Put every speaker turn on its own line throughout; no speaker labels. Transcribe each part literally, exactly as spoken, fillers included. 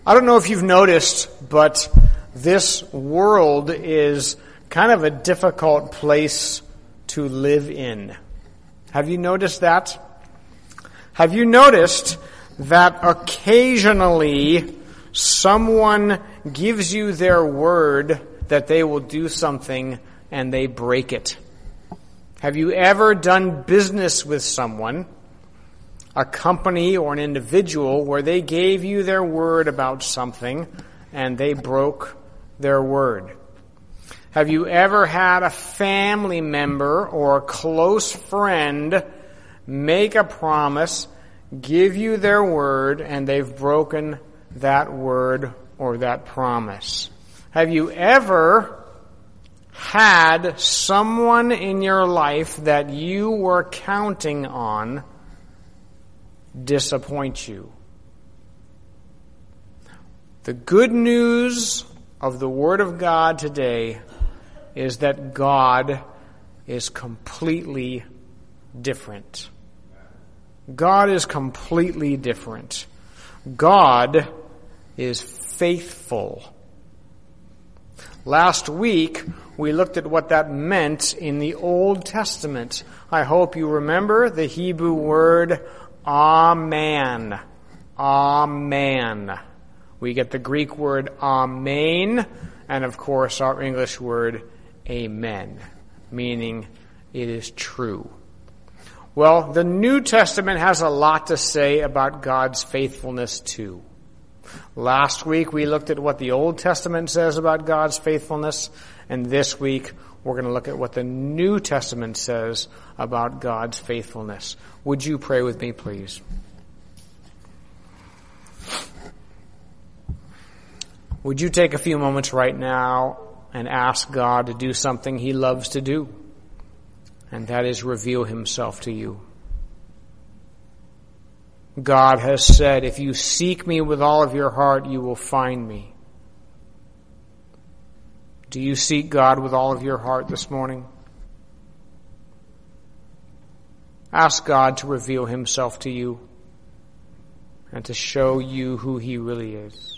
I don't know if you've noticed, but this world is kind of a difficult place to live in. Have you noticed that? Have you noticed that occasionally someone gives you their word that they will do something and they break it? Have you ever done business with someone, a company or an individual, where they gave you their word about something and they broke their word? Have you ever had a family member or a close friend make a promise, give you their word, and they've broken that word or that promise? Have you ever had someone in your life that you were counting on disappoint you? The good news of the Word of God today is that God is completely different. God is completely different. God is faithful. Last week, we looked at what that meant in the Old Testament. I hope you remember the Hebrew word Amen. Amen. We get the Greek word Amen, and of course our English word Amen, meaning it is true. Well, the New Testament has a lot to say about God's faithfulness too. Last week we looked at what the Old Testament says about God's faithfulness, and this week we're going to look at what the New Testament says about God's faithfulness. Would you pray with me, please? Would you take a few moments right now and ask God to do something He loves to do, and that is reveal Himself to you. God has said, if you seek me with all of your heart, you will find me. Do you seek God with all of your heart this morning? Ask God to reveal Himself to you and to show you who He really is.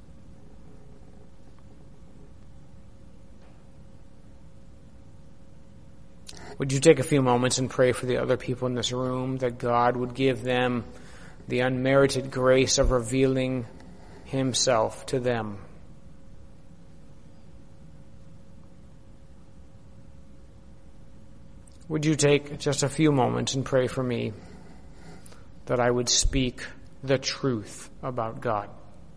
Would you take a few moments and pray for the other people in this room, that God would give them the unmerited grace of revealing Himself to them? Would you take just a few moments and pray for me that I would speak the truth about God?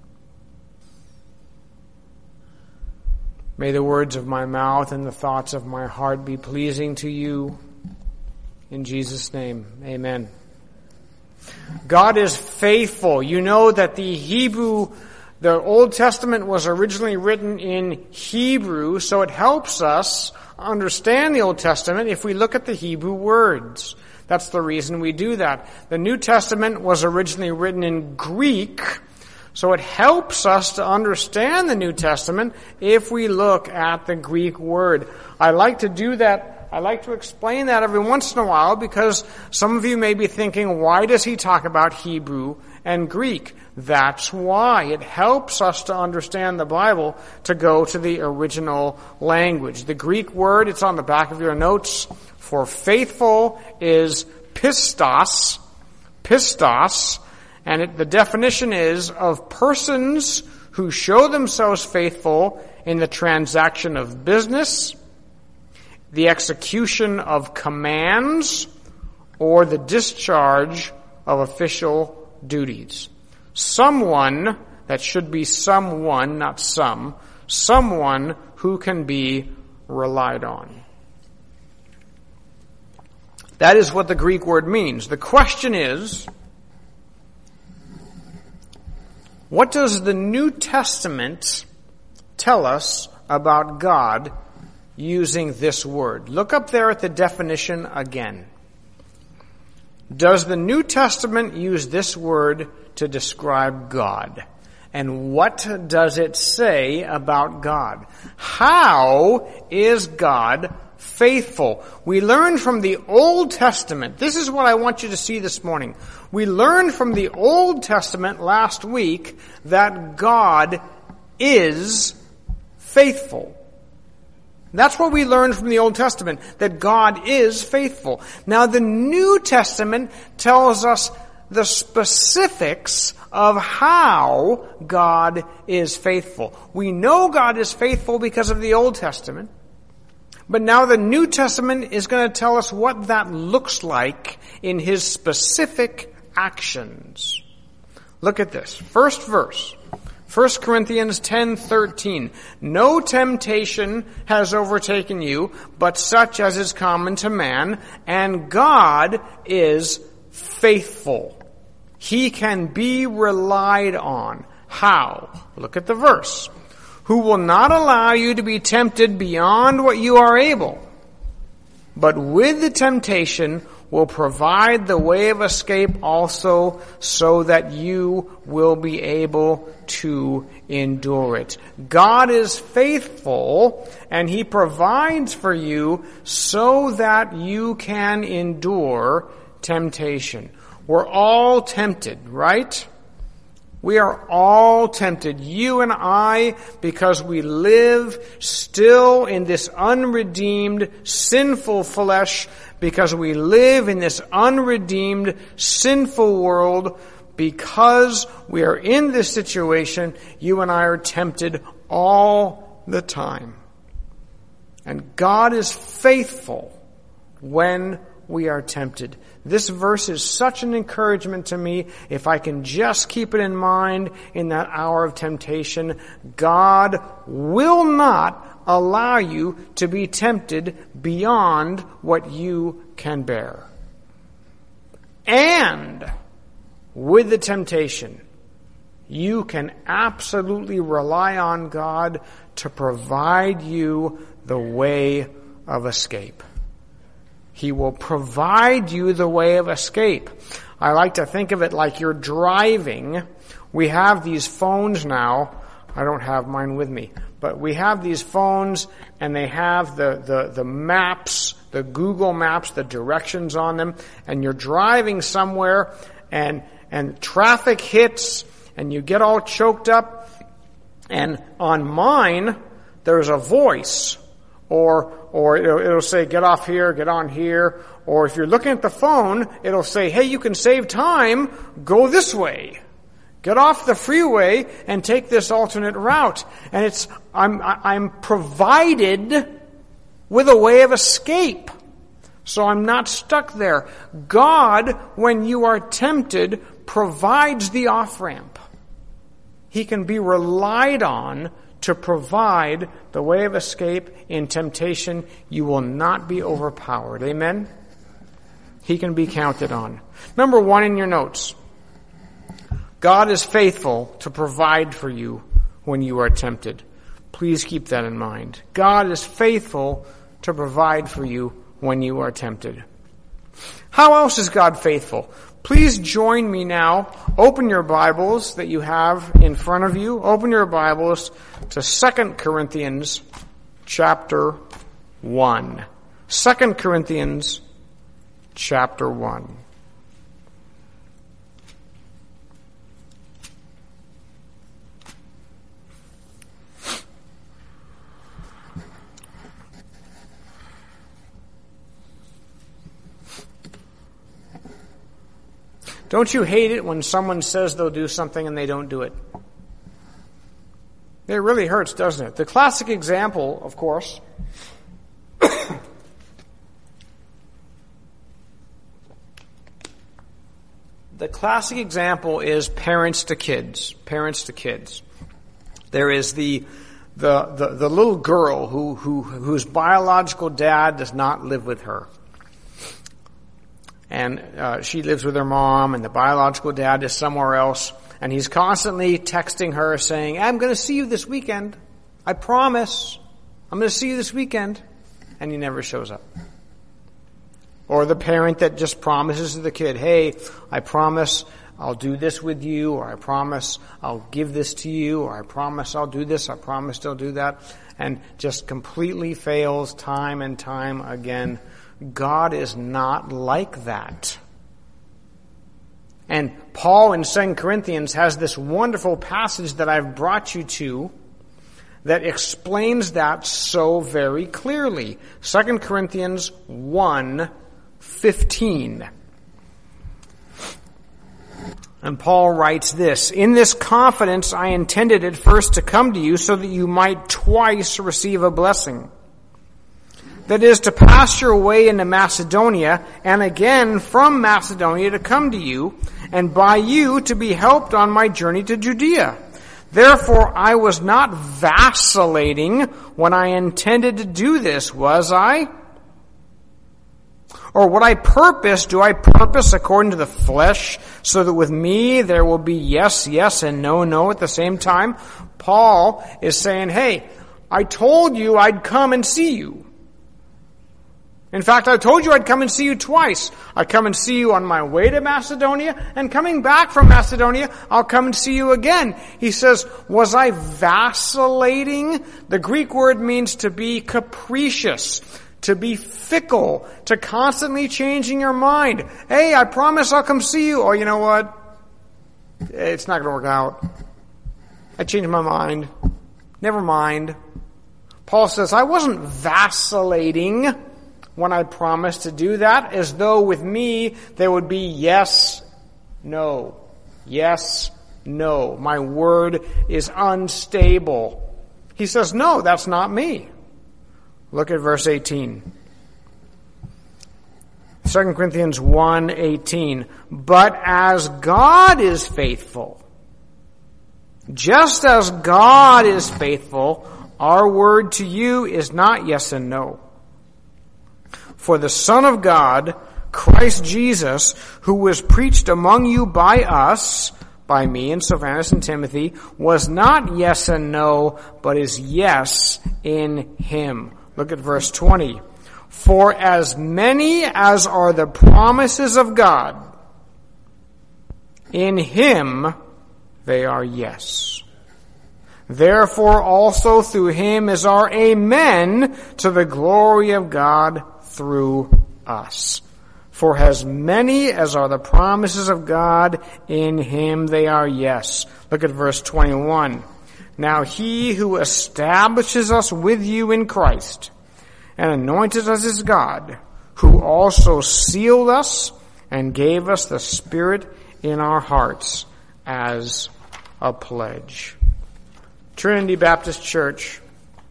May the words of my mouth and the thoughts of my heart be pleasing to you. In Jesus' name, amen. God is faithful. You know that the Hebrew, the Old Testament was originally written in Hebrew, so it helps us understand the Old Testament if we look at the Hebrew words. That's the reason we do that. The New Testament was originally written in Greek, so it helps us to understand the New Testament if we look at the Greek word. I like to do that. I like to explain that every once in a while because some of you may be thinking, why does he talk about Hebrew and Greek? That's why. It helps us to understand the Bible to go to the original language. The Greek word, it's on the back of your notes, for faithful is pistos. Pistos. And it, the definition is of persons who show themselves faithful in the transaction of business, the execution of commands, or the discharge of official duties. Someone, that should be someone, not some, someone who can be relied on. That is what the Greek word means. The question is, what does the New Testament tell us about God using this word? Look up there at the definition again. Does the New Testament use this word to describe God? And what does it say about God? How is God faithful. We learn from the Old Testament. This is what I want you to see this morning. We learned from the Old Testament last week that God is faithful. That's what we learned from the Old Testament, that God is faithful. Now the New Testament tells us the specifics of how God is faithful. We know God is faithful because of the Old Testament, but now the New Testament is going to tell us what that looks like in His specific actions. Look at this. First verse. First Corinthians ten thirteen. No temptation has overtaken you, but such as is common to man, and God is faithful. He can be relied on. How? Look at the verse. Who will not allow you to be tempted beyond what you are able, but with the temptation will provide the way of escape also, so that you will be able to endure it. God is faithful, and He provides for you so that you can endure temptation. We're all tempted, right? We are all tempted, you and I, because we live still in this unredeemed, sinful flesh, because we live in this unredeemed, sinful world, because we are in this situation, you and I are tempted all the time. And God is faithful when we are tempted. This verse is such an encouragement to me. If I can just keep it in mind in that hour of temptation, God will not allow you to be tempted beyond what you can bear. And with the temptation, you can absolutely rely on God to provide you the way of escape. He will provide you the way of escape. I like to think of it like you're driving. We have these phones now. I don't have mine with me, but we have these phones, and they have the, the, the maps, the Google Maps, the directions on them, and you're driving somewhere, and, and traffic hits, and you get all choked up, and on mine, there's a voice, or or it'll, it'll say, get off here, get on here. Or if you're looking at the phone, it'll say, hey, you can save time, go this way. Get off the freeway and take this alternate route. And it's, I'm, I'm provided with a way of escape. So I'm not stuck there. God, when you are tempted, provides the off-ramp. He can be relied on to provide the way of escape in temptation. You will not be overpowered. Amen? He can be counted on. Number one in your notes. God is faithful to provide for you when you are tempted. Please keep that in mind. God is faithful to provide for you when you are tempted. How else is God faithful? Please join me now. Open your Bibles that you have in front of you. Open your Bibles to Second Corinthians chapter one. Second Corinthians chapter one. Don't you hate it when someone says they'll do something and they don't do it? It really hurts, doesn't it? The classic example, of course, the classic example is parents to kids. Parents to kids. There is the the the, the little girl who, who whose biological dad does not live with her. And uh, she lives with her mom, and the biological dad is somewhere else. And he's constantly texting her saying, I'm going to see you this weekend. I promise. I'm going to see you this weekend. And he never shows up. Or the parent that just promises to the kid, hey, I promise I'll do this with you, or I promise I'll give this to you, or I promise I'll do this, I promise I'll do that, and just completely fails time and time again. God is not like that. And Paul in Second Corinthians has this wonderful passage that I've brought you to that explains that so very clearly. Second Corinthians one fifteen. And Paul writes this, "In this confidence I intended at first to come to you so that you might twice receive a blessing. That is, to pass your way into Macedonia, and again from Macedonia to come to you, and by you to be helped on my journey to Judea. Therefore I was not vacillating when I intended to do this, was I? Or what I purpose, do I purpose according to the flesh, so that with me there will be yes, yes, and no, no at the same time?" Paul is saying, hey, I told you I'd come and see you. In fact, I told you I'd come and see you twice. I'd come and see you on my way to Macedonia, and coming back from Macedonia, I'll come and see you again. He says, was I vacillating? The Greek word means to be capricious, to be fickle, to constantly changing your mind. Hey, I promise I'll come see you. Oh, you know what? It's not going to work out. I changed my mind. Never mind. Paul says, I wasn't vacillating when I promised to do that, as though with me there would be yes, no. Yes, no. My word is unstable. He says, no, that's not me. Look at verse eighteen. Second Corinthians one eighteen. But as God is faithful, just as God is faithful, our word to you is not yes and no. For the Son of God, Christ Jesus, who was preached among you by us, by me and Silvanus and Timothy, was not yes and no, but is yes in him. Look at verse twenty. For as many as are the promises of God, in him they are yes. Therefore also through him is our amen to the glory of God through us. For as many as are the promises of God, in him they are yes. Look at verse twenty-one. Now he who establishes us with you in Christ and anointed us as God, who also sealed us and gave us the Spirit in our hearts as a pledge. Trinity Baptist Church,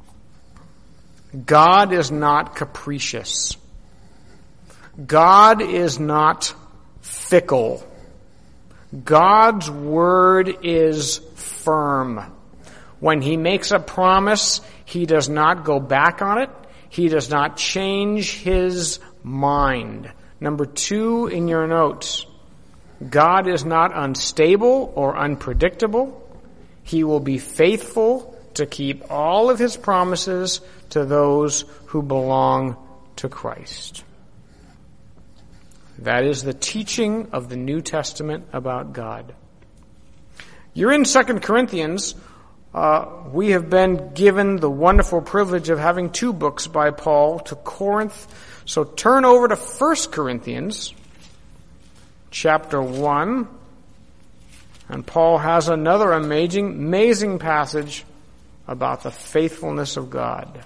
God is not capricious. God is not fickle. God's word is firm. When he makes a promise, he does not go back on it. He does not change his mind. Number two in your notes, God is not unstable or unpredictable. He will be faithful to keep all of his promises to those who belong to Christ. That is the teaching of the New Testament about God. You're in Second Corinthians. Uh, we have been given the wonderful privilege of having two books by Paul to Corinth. So turn over to First Corinthians, chapter one. And Paul has another amazing, amazing passage about the faithfulness of God.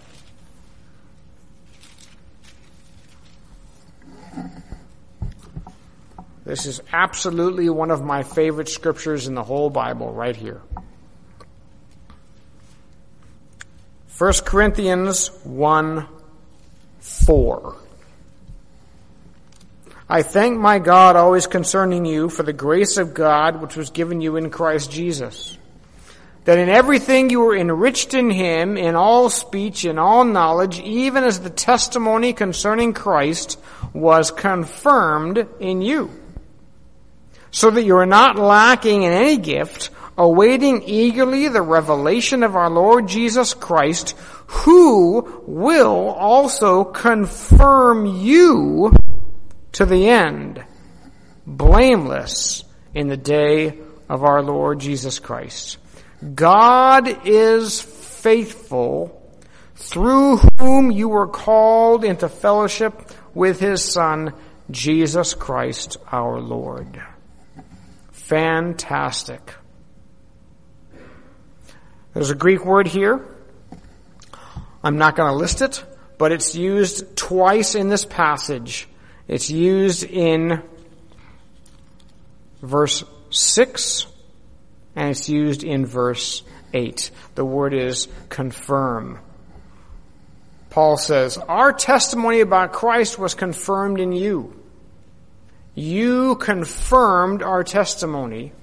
This is absolutely one of my favorite scriptures in the whole Bible, right here. First Corinthians one four. I thank my God always concerning you for the grace of God which was given you in Christ Jesus, that in everything you were enriched in him, in all speech, in all knowledge, even as the testimony concerning Christ was confirmed in you, so that you are not lacking in any gift, awaiting eagerly the revelation of our Lord Jesus Christ, who will also confirm you to the end, blameless in the day of our Lord Jesus Christ. God is faithful, through whom you were called into fellowship with his Son, Jesus Christ our Lord. Fantastic. There's a Greek word here. I'm not going to list it, but it's used twice in this passage. It's used in verse six, and it's used in verse eight. The word is confirm. Paul says, our testimony about Christ was confirmed in you. You confirmed our testimony.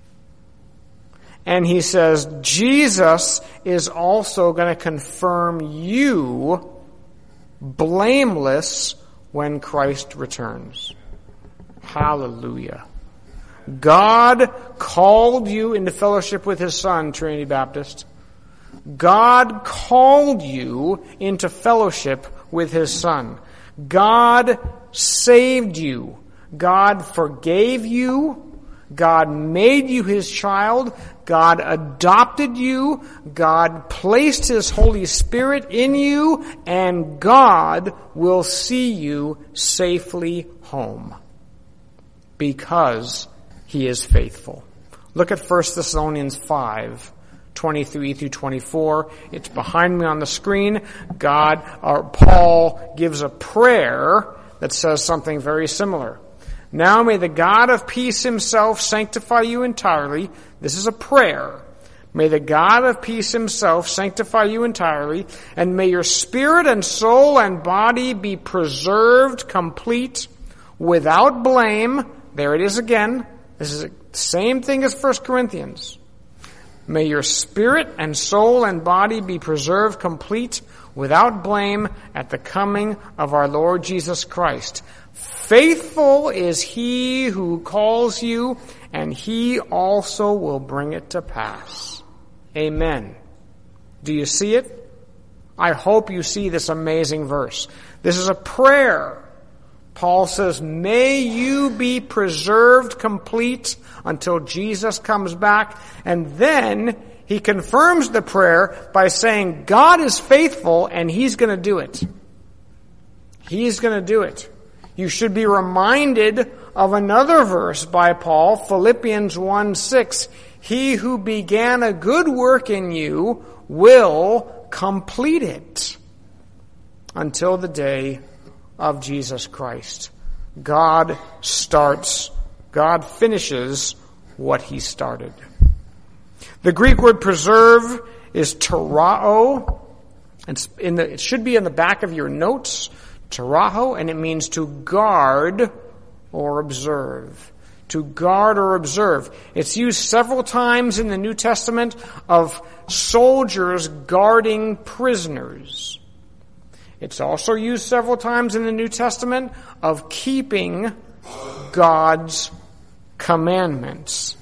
And he says, Jesus is also going to confirm you blameless when Christ returns. Hallelujah. God called you into fellowship with his Son, Trinity Baptist. God called you into fellowship with his Son. God saved you. God forgave you. God made you his child. God adopted you. God placed his Holy Spirit in you. And God will see you safely home because he is faithful. Look at First Thessalonians five. twenty-three through twenty-four. It's behind me on the screen. God, or Paul gives a prayer that says something very similar. Now may the God of peace himself sanctify you entirely. This is a prayer. May the God of peace himself sanctify you entirely, and may your spirit and soul and body be preserved complete, without blame. There it is again. This is the same thing as First Corinthians. May your spirit and soul and body be preserved complete, without blame, at the coming of our Lord Jesus Christ. Faithful is he who calls you, and he also will bring it to pass. Amen. Do you see it? I hope you see this amazing verse. This is a prayer. Paul says, may you be preserved complete until Jesus comes back. And then he confirms the prayer by saying, God is faithful and he's going to do it. He's going to do it. You should be reminded of another verse by Paul, Philippians one six. He who began a good work in you will complete it until the day of Jesus Christ. God starts, God finishes what he started. The Greek word preserve is terao. It's in the, it should be in the back of your notes. Terao, and it means to guard or observe. To guard or observe. It's used several times in the New Testament of soldiers guarding prisoners. It's also used several times in the New Testament of keeping God's commandments.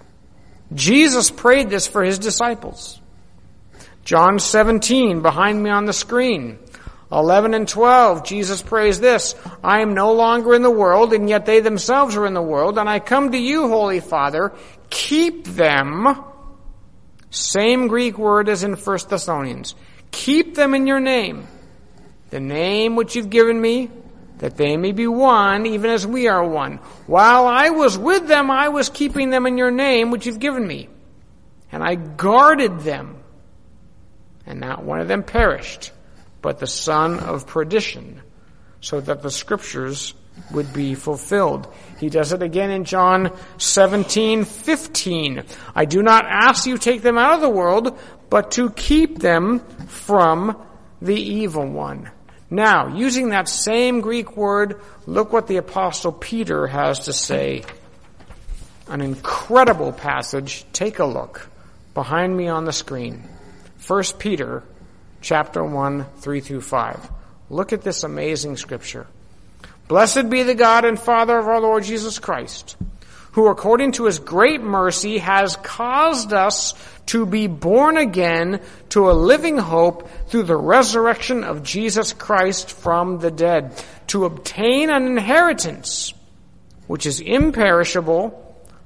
Jesus prayed this for his disciples. John seventeen, behind me on the screen. eleven and twelve, Jesus prays this, I am no longer in the world, and yet they themselves are in the world, and I come to you, Holy Father, keep them, same Greek word as in First Thessalonians, keep them in your name, the name which you've given me, that they may be one, even as we are one. While I was with them, I was keeping them in your name, which you've given me, and I guarded them, and not one of them perished, but the son of perdition, so that the scriptures would be fulfilled. He does it again in John seventeen fifteen. I do not ask you to take them out of the world, but to keep them from the evil one. Now, using that same Greek word, look what the Apostle Peter has to say. An incredible passage. Take a look. Behind me on the screen. First Peter chapter one, three through five. Look at this amazing scripture. Blessed be the God and Father of our Lord Jesus Christ, who according to his great mercy has caused us to be born again to a living hope through the resurrection of Jesus Christ from the dead, to obtain an inheritance which is imperishable,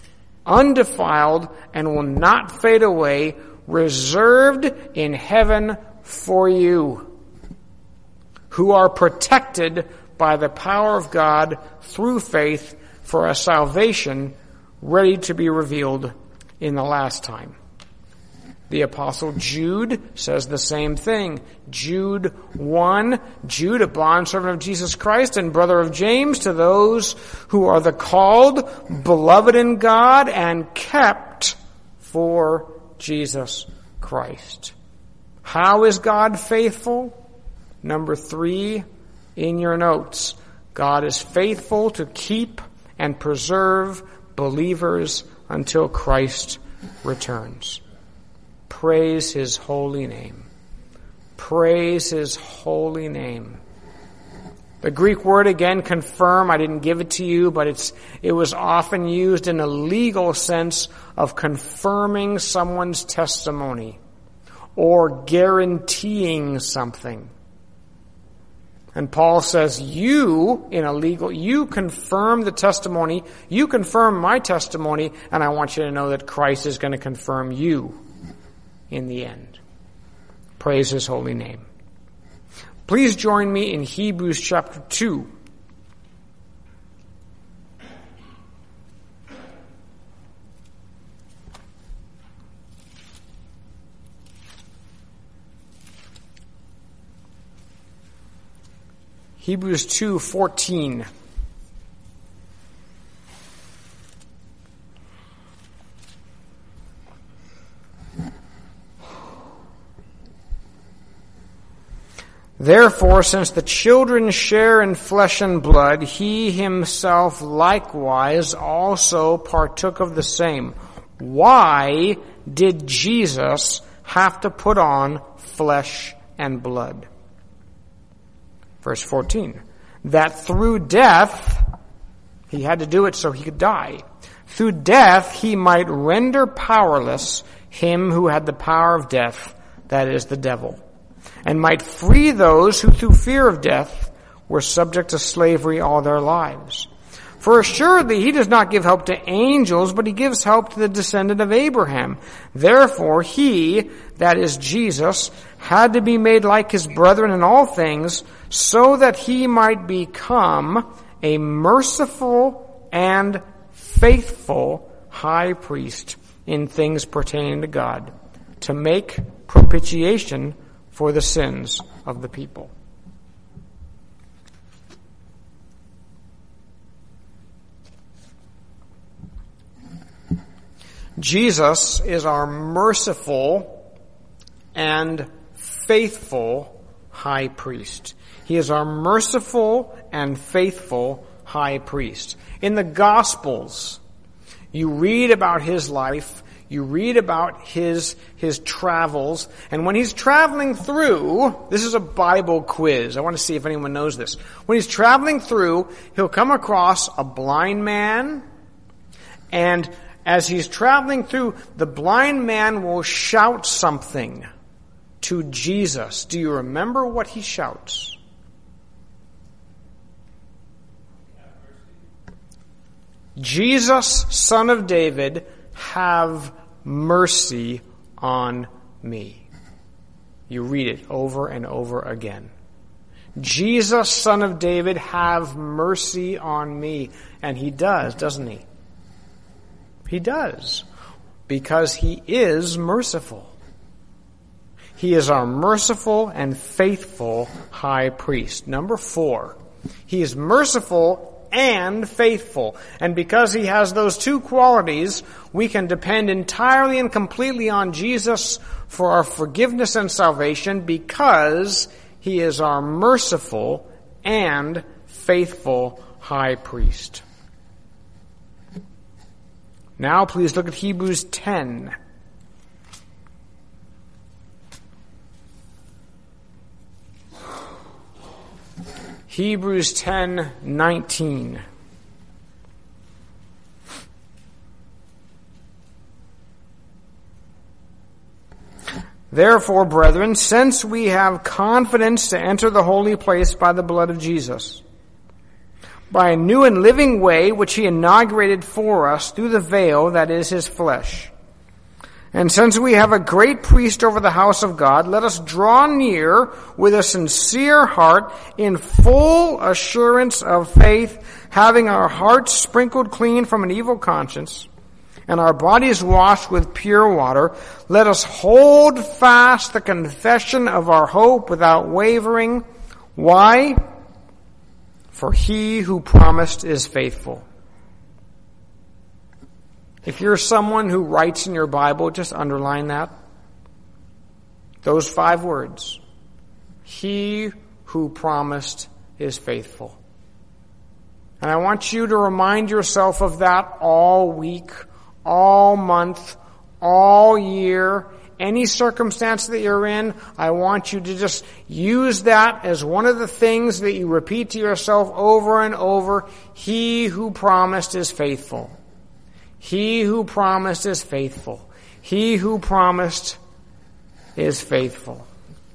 undefiled, and will not fade away, reserved in heaven for you, who are protected by the power of God through faith for a salvation ready to be revealed in the last time. The Apostle Jude says the same thing. Jude one, Jude, a bondservant of Jesus Christ and brother of James, to those who are the called, beloved in God, and kept for Jesus Christ. How is God faithful? Number three in your notes. God is faithful to keep and preserve believers until Christ returns. Praise his holy name. Praise his holy name. The Greek word again, confirm, I didn't give it to you, but it's it was often used in a legal sense of confirming someone's testimony or guaranteeing something. And Paul says, you, in a legal, you confirm the testimony, you confirm my testimony, and I want you to know that Christ is going to confirm you in the end. Praise his holy name. Please join me in Hebrews chapter two. Hebrews two fourteen. Therefore, since the children share in flesh and blood, he himself likewise also partook of the same. Why did Jesus have to put on flesh and blood? Verse fourteen, that through death, he had to do it so he could die. Through death, he might render powerless him who had the power of death, that is, the devil, and might free those who through fear of death were subject to slavery all their lives. For assuredly he does not give help to angels, but he gives help to the descendant of Abraham. Therefore he, that is Jesus, had to be made like his brethren in all things, so that he might become a merciful and faithful high priest in things pertaining to God, to make propitiation for the sins of the people. Jesus is our merciful and faithful high priest. He is our merciful and faithful high priest. In the Gospels, you read about his life, you read about his his travels, and when he's traveling through, this is a Bible quiz. I want to see if anyone knows this. When he's traveling through, he'll come across a blind man, and as he's traveling through, the blind man will shout something to Jesus. Do you remember what he shouts? Jesus, Son of David, have mercy on me. You read it over and over again. Jesus, Son of David, have mercy on me. And he does, doesn't he? He does, because he is merciful. He is our merciful and faithful high priest. Number four, he is merciful and faithful. And because he has those two qualities, we can depend entirely and completely on Jesus for our forgiveness and salvation, because he is our merciful and faithful high priest. Now please look at Hebrews ten. Hebrews ten nineteen. Therefore, brethren, since we have confidence to enter the holy place by the blood of Jesus, by a new and living way which he inaugurated for us through the veil that is his flesh. And since we have a great priest over the house of God, let us draw near with a sincere heart in full assurance of faith, having our hearts sprinkled clean from an evil conscience and our bodies washed with pure water. Let us hold fast the confession of our hope without wavering. Why? For he who promised is faithful. If you're someone who writes in your Bible, just underline that. Those five words. He who promised is faithful. And I want you to remind yourself of that all week, all month, all year, any circumstance that you're in. I want you to just use that as one of the things that you repeat to yourself over and over. He who promised is faithful. He who promised is faithful. He who promised is faithful.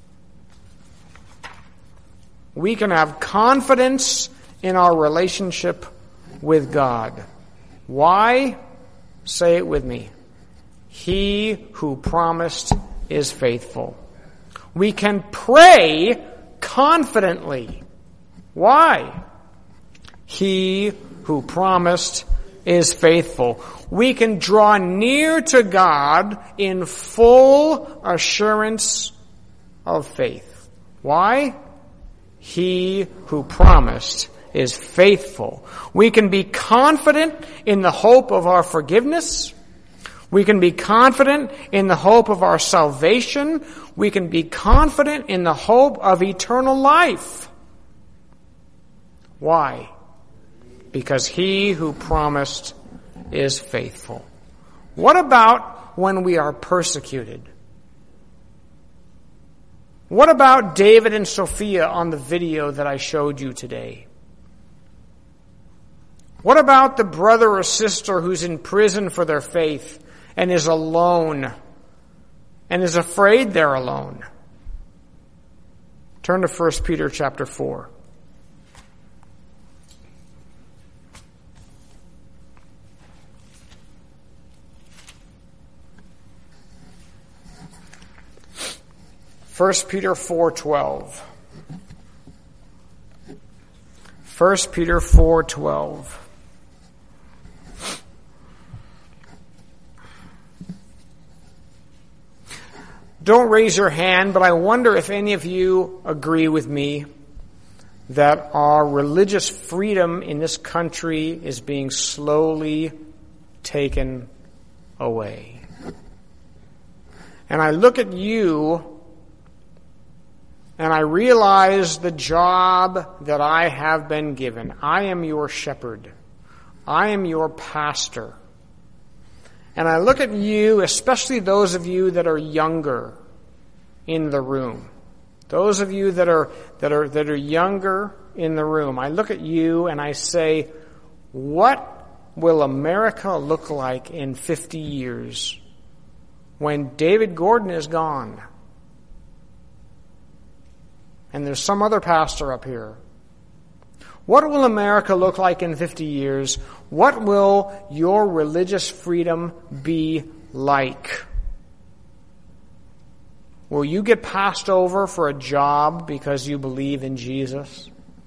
We can have confidence in our relationship with God. Why? Say it with me. He who promised is faithful. We can pray confidently. Why? He who promised is faithful. We can draw near to God in full assurance of faith. Why? He who promised is faithful. We can be confident in the hope of our forgiveness. We can be confident in the hope of our salvation. We can be confident in the hope of eternal life. Why? Because he who promised is faithful. What about when we are persecuted? What about David and Sophia on the video that I showed you today? What about the brother or sister who's in prison for their faith and is alone and is afraid they're alone? Turn to First Peter chapter four. First Peter four twelve. First Peter four twelve. Don't raise your hand, but I wonder if any of you agree with me that our religious freedom in this country is being slowly taken away. And I look at you and I realize the job that I have been given. I am your shepherd. I am your pastor. And I look at you, especially those of you that are younger in the room. Those of you that are that are that are younger in the room. I look at you and I say, what will America look like in fifty years when David Gordon is gone? And there's some other pastor up here. What will America look like in fifty years? What will your religious freedom be like? Will you get passed over for a job because you believe in Jesus?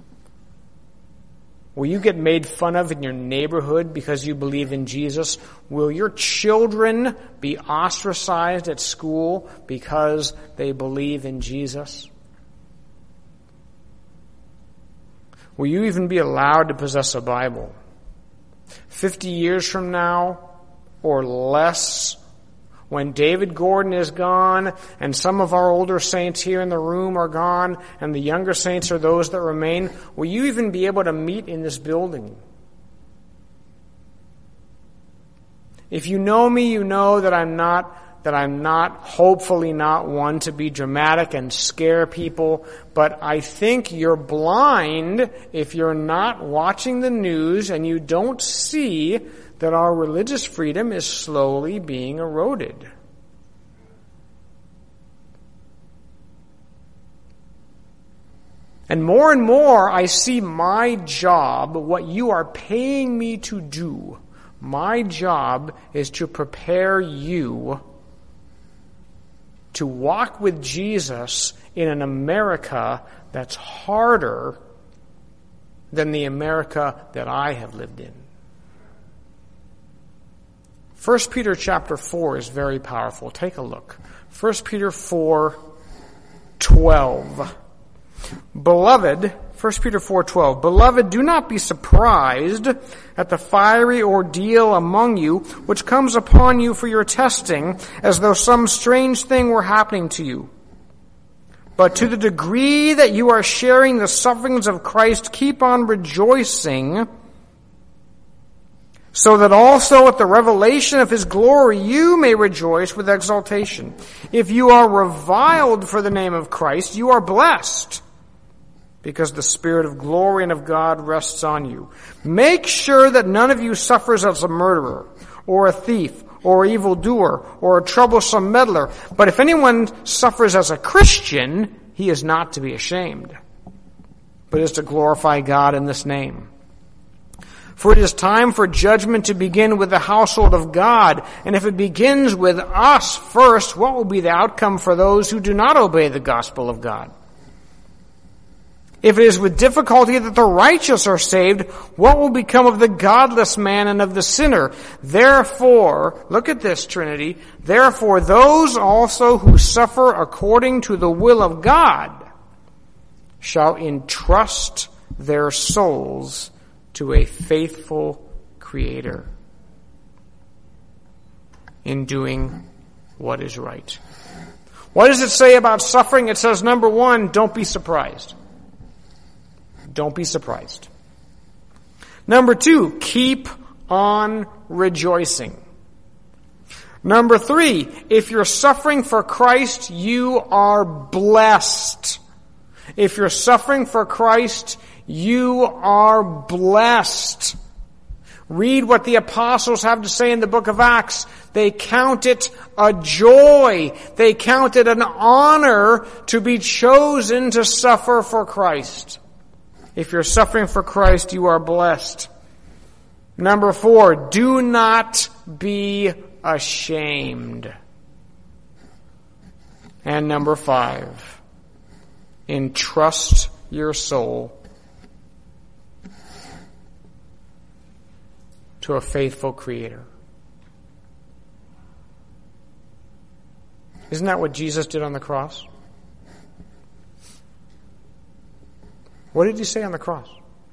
Will you get made fun of in your neighborhood because you believe in Jesus? Will your children be ostracized at school because they believe in Jesus? Will you even be allowed to possess a Bible? Fifty years from now or less, when David Gordon is gone and some of our older saints here in the room are gone and the younger saints are those that remain, will you even be able to meet in this building? If you know me, you know that I'm not that I'm not, hopefully not one to be dramatic and scare people, but I think you're blind if you're not watching the news and you don't see that our religious freedom is slowly being eroded. And more and more I see my job, what you are paying me to do, my job is to prepare you to walk with Jesus in an America that's harder than the America that I have lived in. First Peter chapter four is very powerful. Take a look. First Peter four twelve. Beloved, First Peter four twelve, Beloved, do not be surprised at the fiery ordeal among you, which comes upon you for your testing, as though some strange thing were happening to you. But to the degree that you are sharing the sufferings of Christ, keep on rejoicing, so that also at the revelation of his glory you may rejoice with exultation. If you are reviled for the name of Christ, you are blessed, because the Spirit of glory and of God rests on you. Make sure that none of you suffers as a murderer, or a thief, or evildoer, or a troublesome meddler. But if anyone suffers as a Christian, he is not to be ashamed, but is to glorify God in this name. For it is time for judgment to begin with the household of God. And if it begins with us first, what will be the outcome for those who do not obey the gospel of God? If it is with difficulty that the righteous are saved, what will become of the godless man and of the sinner? Therefore, look at this, Trinity, therefore those also who suffer according to the will of God shall entrust their souls to a faithful Creator in doing what is right. What does it say about suffering? It says, number one, don't be surprised. Don't be surprised. Number two, keep on rejoicing. Number three, if you're suffering for Christ, you are blessed. If you're suffering for Christ, you are blessed. Read what the apostles have to say in the book of Acts. They count it a joy. They count it an honor to be chosen to suffer for Christ. If you're suffering for Christ, you are blessed. Number four, do not be ashamed. And number five, entrust your soul to a faithful Creator. Isn't that what Jesus did on the cross? What did he say on the cross?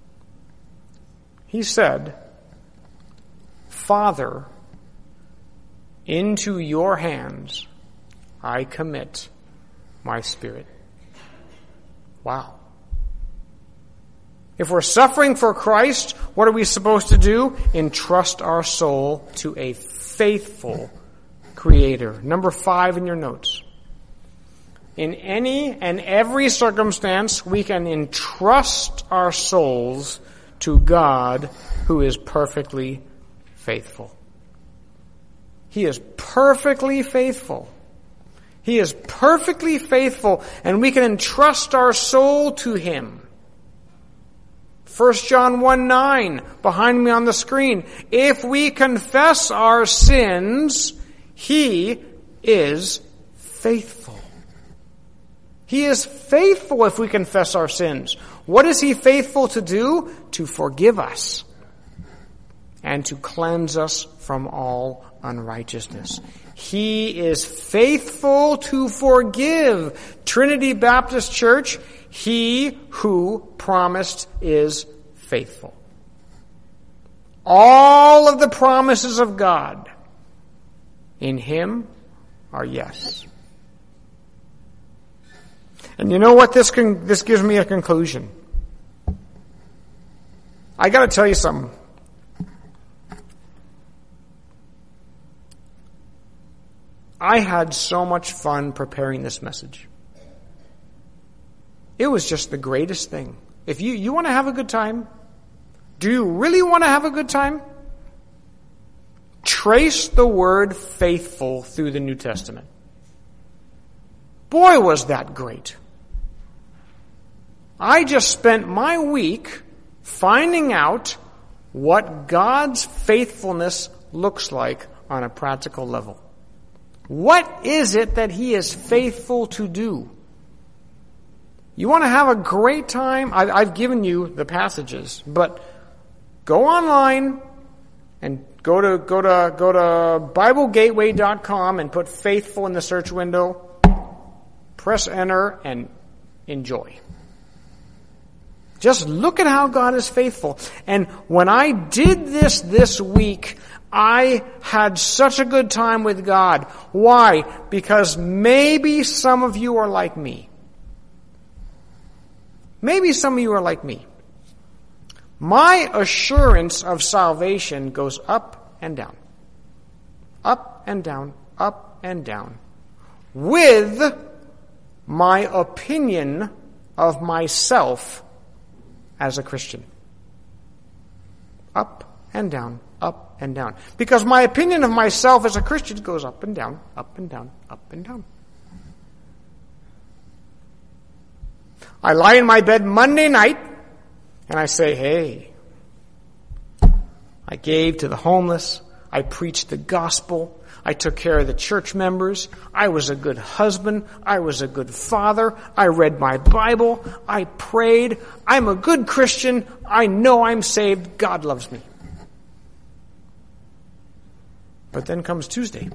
He said, Father, into your hands I commit my spirit. Wow. If we're suffering for Christ, what are we supposed to do? Entrust our soul to a faithful Creator. Number five in your notes. In any and every circumstance, we can entrust our souls to God, who is perfectly faithful. He is perfectly faithful. He is perfectly faithful, and we can entrust our soul to Him. First John one nine, behind me on the screen. If we confess our sins, He is faithful. He is faithful if we confess our sins. What is He faithful to do? To forgive us and to cleanse us from all unrighteousness. He is faithful to forgive. Trinity Baptist Church, He who promised is faithful. All of the promises of God in Him are yes. And you know what? This can, this gives me a conclusion. I got to tell you something. I had so much fun preparing this message. It was just the greatest thing. If you, you want to have a good time, do you really want to have a good time? Trace the word faithful through the New Testament. Boy, was that great. I just spent my week finding out what God's faithfulness looks like on a practical level. What is it that He is faithful to do? You want to have a great time? I've given you the passages, but go online and go to go to go to Bible Gateway dot com and put faithful in the search window. Press enter and enjoy. Just look at how God is faithful. And when I did this this week, I had such a good time with God. Why? Because maybe some of you are like me. Maybe some of you are like me. My assurance of salvation goes up and down. Up and down, up and down. With my opinion of myself as a Christian. Up and down, up and down. Because my opinion of myself as a Christian goes up and down, up and down, up and down. I lie in my bed Monday night and I say, hey, I gave to the homeless. I preached the gospel. I took care of the church members. I was a good husband. I was a good father. I read my Bible. I prayed. I'm a good Christian. I know I'm saved. God loves me. But then comes Tuesday.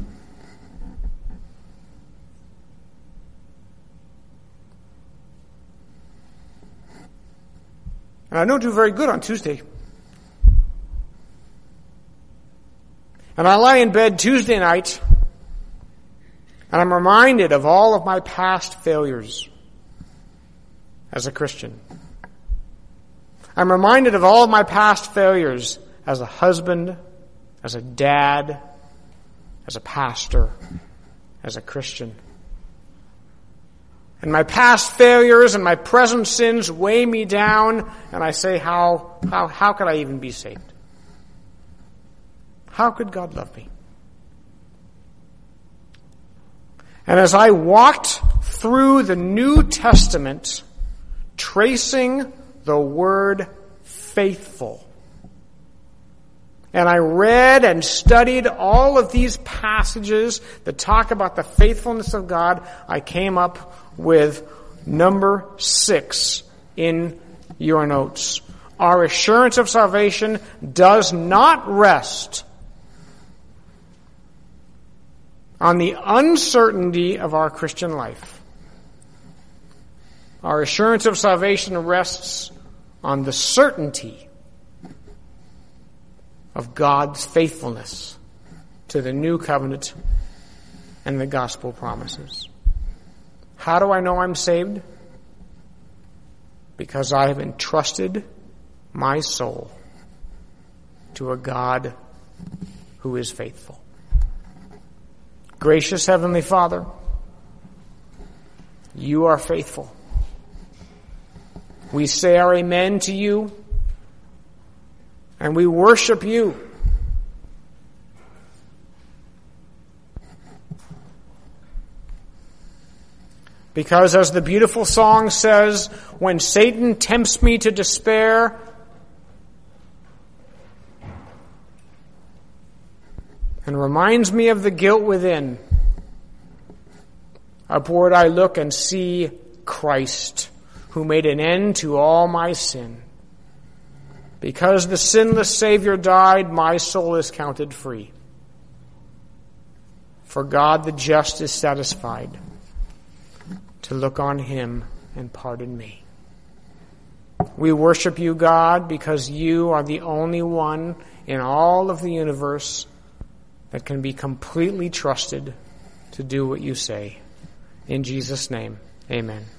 And I don't do very good on Tuesday. And I lie in bed Tuesday night, and I'm reminded of all of my past failures as a Christian. I'm reminded of all of my past failures as a husband, as a dad, as a pastor, as a Christian. And my past failures and my present sins weigh me down, and I say, how, how, how could I even be saved? How could God love me? And as I walked through the New Testament, tracing the word faithful, and I read and studied all of these passages that talk about the faithfulness of God, I came up with number six in your notes. Our assurance of salvation does not rest on the uncertainty of our Christian life. Our assurance of salvation rests on the certainty of God's faithfulness to the new covenant and the gospel promises. How do I know I'm saved? Because I have entrusted my soul to a God who is faithful. Gracious Heavenly Father, you are faithful. We say our amen to you, and we worship you. Because as the beautiful song says, when Satan tempts me to despair, and reminds me of the guilt within, upward I look and see Christ, who made an end to all my sin. Because the sinless Savior died, my soul is counted free. For God the just is satisfied to look on him and pardon me. We worship you, God, because you are the only one in all of the universe that can be completely trusted to do what you say. In Jesus' name, amen.